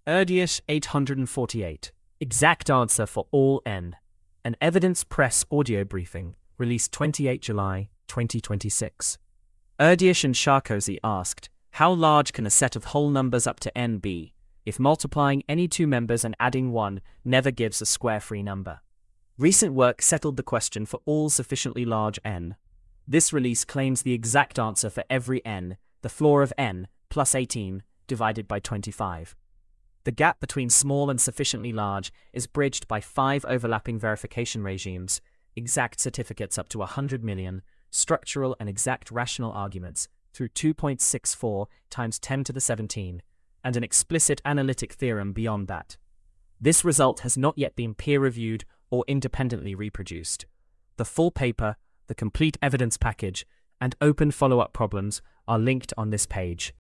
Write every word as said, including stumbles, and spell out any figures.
Erdius eight hundred forty-eight. Exact answer for all n. An Evidence Press audio briefing, released the twenty-eighth of July, twenty twenty-six. Erdius and Sarkozy asked, how large can a set of whole numbers up to n be, if multiplying any two members and adding one never gives a square-free number? Recent work settled the question for all sufficiently large n. This release claims the exact answer for every n, the floor of n, plus eighteen, divided by twenty-five. The gap between small and sufficiently large is bridged by five overlapping verification regimes, exact certificates up to one hundred million, structural and exact rational arguments through two point six four times ten to the seventeen, and an explicit analytic theorem beyond that. This result has not yet been peer-reviewed or independently reproduced. The full paper, the complete evidence package, and open follow-up problems are linked on this page.